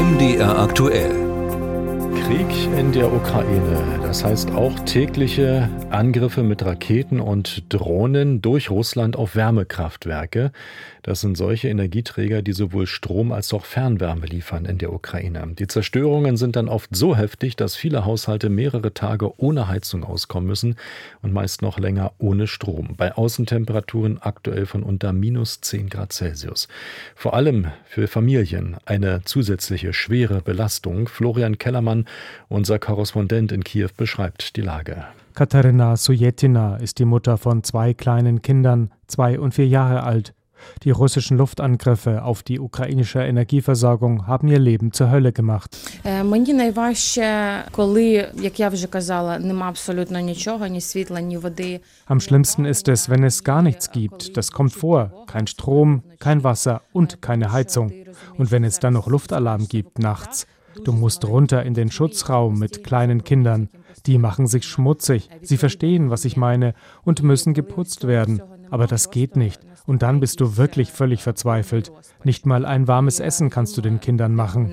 MDR aktuell. Krieg in der Ukraine, das heißt auch tägliche Angriffe mit Raketen und Drohnen durch Russland auf Wärmekraftwerke. Das sind solche Energieträger, die sowohl Strom als auch Fernwärme liefern in der Ukraine. Die Zerstörungen sind dann oft so heftig, dass viele Haushalte mehrere Tage ohne Heizung auskommen müssen und meist noch länger ohne Strom. Bei Außentemperaturen aktuell von unter -10 Grad Celsius. Vor allem für Familien eine zusätzliche schwere Belastung. Florian Kellermann, unser Korrespondent in Kiew, beschreibt die Lage. Katarina Sujetina ist die Mutter von 2 kleinen Kindern, 2 und 4 Jahre alt. Die russischen Luftangriffe auf die ukrainische Energieversorgung haben ihr Leben zur Hölle gemacht. Am schlimmsten ist es, wenn es gar nichts gibt. Das kommt vor. Kein Strom, kein Wasser und keine Heizung. Und wenn es dann noch Luftalarm gibt nachts. Du musst runter in den Schutzraum mit kleinen Kindern. Die machen sich schmutzig. Sie verstehen, was ich meine, und müssen geputzt werden. Aber das geht nicht. Und dann bist du wirklich völlig verzweifelt. Nicht mal ein warmes Essen kannst du den Kindern machen.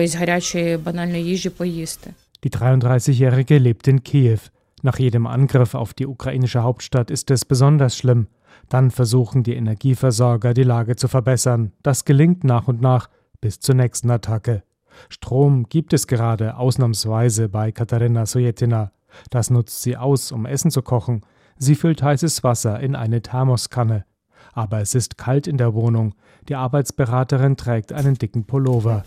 Die 33-Jährige lebt in Kiew. Nach jedem Angriff auf die ukrainische Hauptstadt ist es besonders schlimm. Dann versuchen die Energieversorger, die Lage zu verbessern. Das gelingt nach und nach bis zur nächsten Attacke. Strom gibt es gerade ausnahmsweise bei Katarina Sujetina. Das nutzt sie aus, um Essen zu kochen. Sie füllt heißes Wasser in eine Thermoskanne. Aber es ist kalt in der Wohnung. Die Arbeitsberaterin trägt einen dicken Pullover.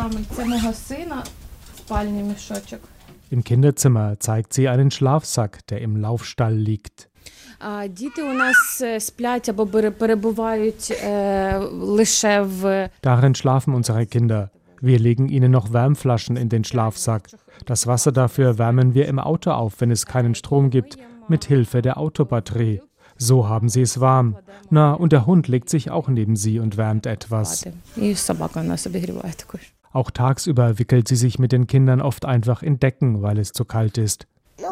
Im Kinderzimmer zeigt sie einen Schlafsack, der im Laufstall liegt. Darin schlafen unsere Kinder. Wir legen ihnen noch Wärmflaschen in den Schlafsack. Das Wasser dafür wärmen wir im Auto auf, wenn es keinen Strom gibt, mit Hilfe der Autobatterie. So haben sie es warm. Na, und der Hund legt sich auch neben sie und wärmt etwas. Auch tagsüber wickelt sie sich mit den Kindern oft einfach in Decken, weil es zu kalt ist.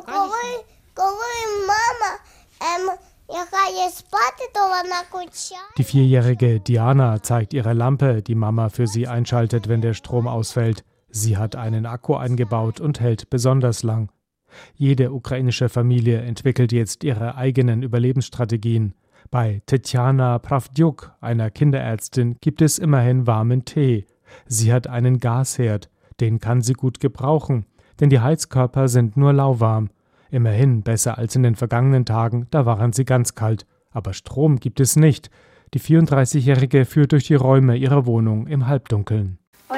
Die 4-jährige Diana zeigt ihre Lampe, die Mama für sie einschaltet, wenn der Strom ausfällt. Sie hat einen Akku eingebaut und hält besonders lang. Jede ukrainische Familie entwickelt jetzt ihre eigenen Überlebensstrategien. Bei Tetjana Pravdjuk, einer Kinderärztin, gibt es immerhin warmen Tee. Sie hat einen Gasherd, den kann sie gut gebrauchen, denn die Heizkörper sind nur lauwarm. Immerhin besser als in den vergangenen Tagen, da waren sie ganz kalt. Aber Strom gibt es nicht. Die 34-Jährige führt durch die Räume ihrer Wohnung im Halbdunkeln.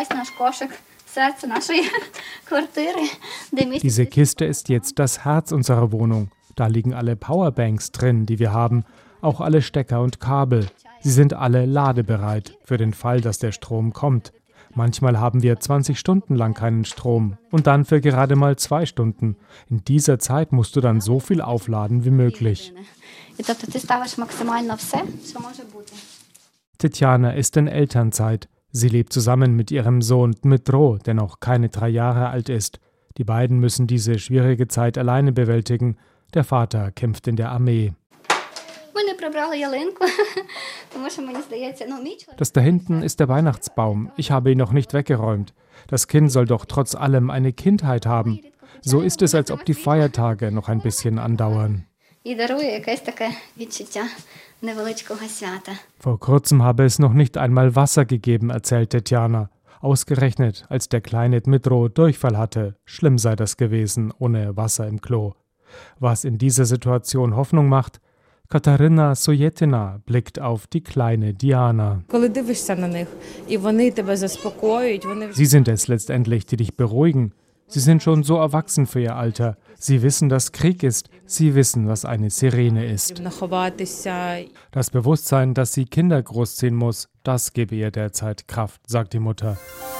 Diese Kiste ist jetzt das Herz unserer Wohnung. Da liegen alle Powerbanks drin, die wir haben, auch alle Stecker und Kabel. Sie sind alle ladebereit, für den Fall, dass der Strom kommt. Manchmal haben wir 20 Stunden lang keinen Strom und dann für gerade mal 2 Stunden. In dieser Zeit musst du dann so viel aufladen wie möglich. Tetjana ist in Elternzeit. Sie lebt zusammen mit ihrem Sohn Dmytro, der noch keine 3 Jahre alt ist. Die beiden müssen diese schwierige Zeit alleine bewältigen. Der Vater kämpft in der Armee. Das da hinten ist der Weihnachtsbaum. Ich habe ihn noch nicht weggeräumt. Das Kind soll doch trotz allem eine Kindheit haben. So ist es, als ob die Feiertage noch ein bisschen andauern. Vor kurzem habe es noch nicht einmal Wasser gegeben, erzählt Tetjana. Ausgerechnet, als der kleine Dmytro Durchfall hatte. Schlimm sei das gewesen, ohne Wasser im Klo. Was in dieser Situation Hoffnung macht: Katarina Sujetina blickt auf die kleine Diana. Sie sind es letztendlich, die dich beruhigen. Sie sind schon so erwachsen für ihr Alter. Sie wissen, dass Krieg ist. Sie wissen, was eine Sirene ist. Das Bewusstsein, dass sie Kinder großziehen muss, das gebe ihr derzeit Kraft, sagt die Mutter.